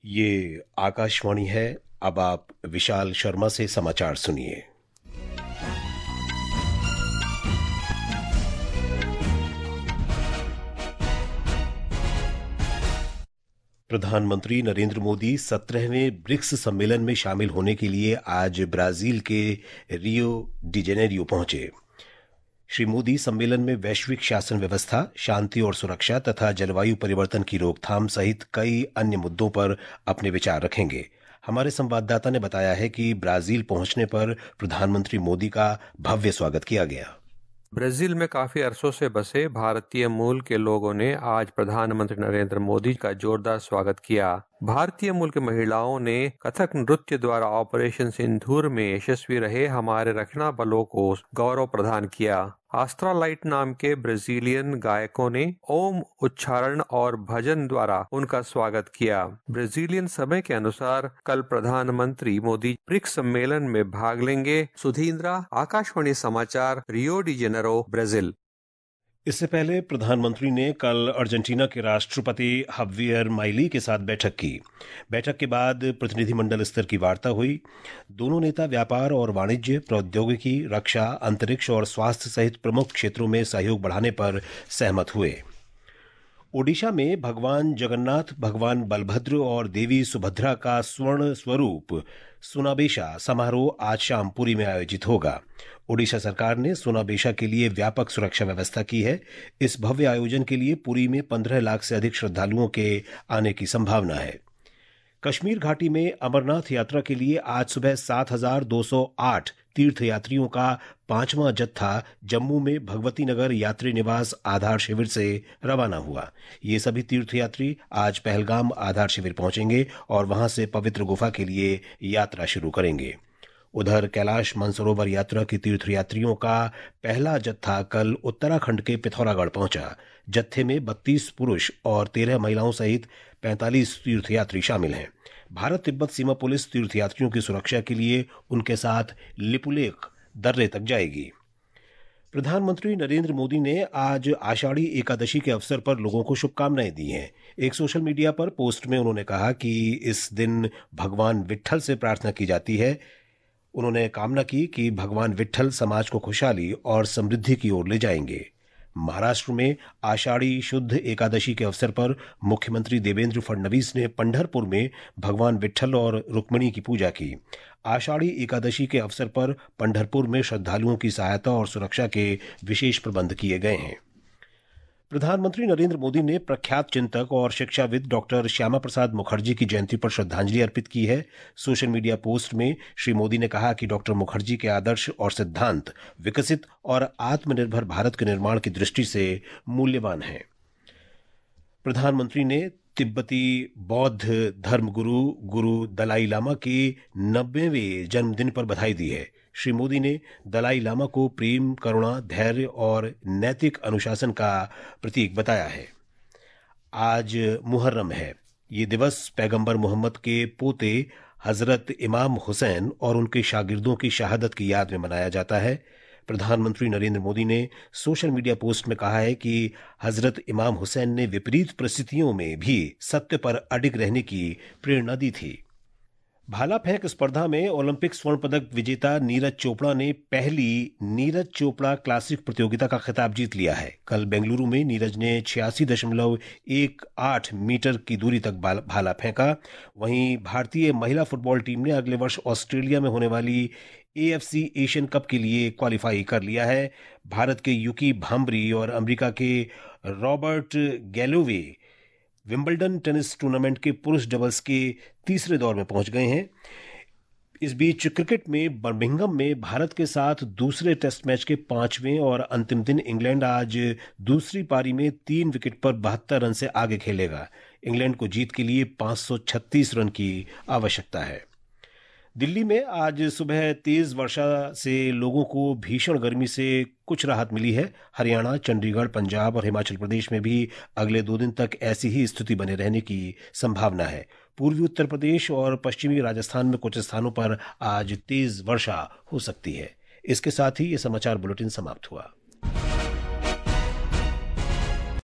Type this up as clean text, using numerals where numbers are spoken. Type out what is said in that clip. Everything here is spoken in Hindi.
ये आकाशवाणी है। अब आप विशाल शर्मा से समाचार सुनिए। प्रधानमंत्री नरेंद्र मोदी 17वें ब्रिक्स सम्मेलन में शामिल होने के लिए आज ब्राजील के रियो डी जेनेरियो पहुंचे। श्री मोदी सम्मेलन में वैश्विक शासन व्यवस्था, शांति और सुरक्षा तथा जलवायु परिवर्तन की रोकथाम सहित कई अन्य मुद्दों पर अपने विचार रखेंगे। हमारे संवाददाता ने बताया है कि ब्राजील पहुंचने पर प्रधानमंत्री मोदी का भव्य स्वागत किया गया। ब्राजील में काफी अरसों से बसे भारतीय मूल के लोगों ने आज प्रधानमंत्री नरेंद्र मोदी का जोरदार स्वागत किया। भारतीय मूल की महिलाओं ने कथक नृत्य द्वारा ऑपरेशन सिंदूर में यशस्वी रहे हमारे रक्षा बलों को गौरव प्रदान किया। आस्ट्रा लाइट नाम के ब्राजीलियन गायकों ने ओम उच्चारण और भजन द्वारा उनका स्वागत किया। ब्राजीलियन समय के अनुसार कल प्रधानमंत्री मोदी ब्रिक्स सम्मेलन में भाग लेंगे। सुधींद्रा, आकाशवाणी समाचार, रियो डी जेनेरो, ब्राजील। इससे पहले प्रधानमंत्री ने कल अर्जेंटीना के राष्ट्रपति हवियर माइली के साथ बैठक की। बैठक के बाद प्रतिनिधिमंडल स्तर की वार्ता हुई। दोनों नेता व्यापार और वाणिज्य, प्रौद्योगिकी, रक्षा, अंतरिक्ष और स्वास्थ्य सहित प्रमुख क्षेत्रों में सहयोग बढ़ाने पर सहमत हुए। ओडिशा में भगवान जगन्नाथ, भगवान बलभद्र और देवी सुभद्रा का स्वर्ण स्वरूप सुनाबेशा समारोह आज शाम पुरी में आयोजित होगा। ओडिशा सरकार ने सुनाबेशा के लिए व्यापक सुरक्षा व्यवस्था की है। इस भव्य आयोजन के लिए पुरी में 15 लाख से अधिक श्रद्धालुओं के आने की संभावना है। कश्मीर घाटी में अमरनाथ यात्रा के लिए आज सुबह 7,208 तीर्थयात्रियों का 5वां जत्था जम्मू में भगवती नगर यात्री निवास आधार शिविर से रवाना हुआ। ये सभी तीर्थयात्री आज पहलगाम आधार शिविर पहुंचेंगे और वहां से पवित्र गुफा के लिए यात्रा शुरू करेंगे। उधर कैलाश मानसरोवर यात्रा के तीर्थयात्रियों का पहला जत्था कल उत्तराखंड के पिथौरागढ़ पहुंचा। जत्थे में 32 पुरुष और 13 महिलाओं सहित 45 तीर्थयात्री शामिल हैं। भारत तिब्बत सीमा पुलिस तीर्थयात्रियों की सुरक्षा के लिए उनके साथ लिपुलेख दर्रे तक जाएगी। प्रधानमंत्री नरेंद्र मोदी ने आज आषाढ़ी एकादशी के अवसर पर लोगों को शुभकामनाएं दी हैं। एक सोशल मीडिया पर पोस्ट में उन्होंने कहा कि इस दिन भगवान विट्ठल से प्रार्थना की जाती है। उन्होंने कामना की कि भगवान विट्ठल समाज को खुशहाली और समृद्धि की ओर ले जाएंगे। महाराष्ट्र में आषाढ़ी शुद्ध एकादशी के अवसर पर मुख्यमंत्री देवेंद्र फडणवीस ने पंढरपुर में भगवान विट्ठल और रुक्मिणी की पूजा की। आषाढ़ी एकादशी के अवसर पर पंढरपुर में श्रद्धालुओं की सहायता और सुरक्षा के विशेष प्रबंध किए गए हैं। प्रधानमंत्री नरेंद्र मोदी ने प्रख्यात चिंतक और शिक्षाविद डॉक्टर श्यामा प्रसाद मुखर्जी की जयंती पर श्रद्धांजलि अर्पित की है। सोशल मीडिया पोस्ट में श्री मोदी ने कहा कि डॉक्टर मुखर्जी के आदर्श और सिद्धांत विकसित और आत्मनिर्भर भारत के निर्माण की दृष्टि से मूल्यवान हैं। प्रधानमंत्री ने तिब्बती बौद्ध धर्मगुरु गुरु दलाई लामा के 90वें जन्मदिन पर बधाई दी है। श्री मोदी ने दलाई लामा को प्रेम, करुणा, धैर्य और नैतिक अनुशासन का प्रतीक बताया है। आज मुहर्रम है। ये दिवस पैगंबर मोहम्मद के पोते हजरत इमाम हुसैन और उनके शागिर्दों की शहादत की याद में मनाया जाता है। प्रधानमंत्री नरेंद्र मोदी ने सोशल मीडिया पोस्ट में कहा है कि हजरत इमाम हुसैन ने विपरीत परिस्थितियों में भी सत्य पर अडिग रहने की प्रेरणा दी थी। भाला फेंक स्पर्धा में ओलंपिक स्वर्ण पदक विजेता नीरज चोपड़ा ने पहली नीरज चोपड़ा क्लासिक प्रतियोगिता का खिताब जीत लिया है। कल बेंगलुरु में नीरज ने 86.18 मीटर की दूरी तक भाला फेंका। वहीं भारतीय महिला फुटबॉल टीम ने अगले वर्ष ऑस्ट्रेलिया में होने वाली AFC एशियन कप के लिए क्वालिफाई कर लिया है। भारत के युकी भांबरी और अमेरिका के Robert Galloway Wimbledon tennis tournament के पुरुष डबल्स के तीसरे दौर में पहुंच गए हैं। इस बीच क्रिकेट में बर्मिंघम में भारत के साथ दूसरे टेस्ट मैच के 5वें और अंतिम दिन इंग्लैंड आज दूसरी पारी में 3 विकेट पर 72 रन से आगे खेलेगा। इंग्लैंड को जीत के लिए 536 रन की आवश्यकता है। दिल्ली में आज सुबह तेज वर्षा से लोगों को भीषण गर्मी से कुछ राहत मिली है। हरियाणा, चंडीगढ़, पंजाब और हिमाचल प्रदेश में भी अगले 2 दिन तक ऐसी ही स्थिति बने रहने की संभावना है। पूर्वी उत्तर प्रदेश और पश्चिमी राजस्थान में कुछ स्थानों पर आज तेज वर्षा हो सकती है। इसके साथ ही ये समाचार बुलेटिन समाप्त हुआ।